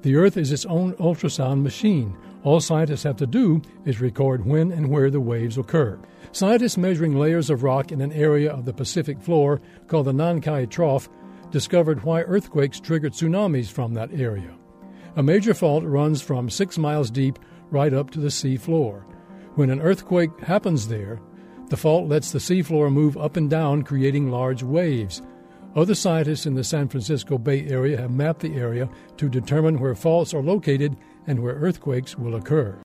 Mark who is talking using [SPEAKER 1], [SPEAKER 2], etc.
[SPEAKER 1] The Earth is its own ultrasound machine. All scientists have to do is record when and where the waves occur. Scientists measuring layers of rock in an area of the Pacific floor called the Nankai Trough discovered why earthquakes triggered tsunamis from that area. A major fault runs from 6 miles deep right up to the sea floor. When an earthquake happens there, the fault lets the seafloor move up and down, creating large waves. Other scientists in the San Francisco Bay Area have mapped the area to determine where faults are located and where earthquakes will occur.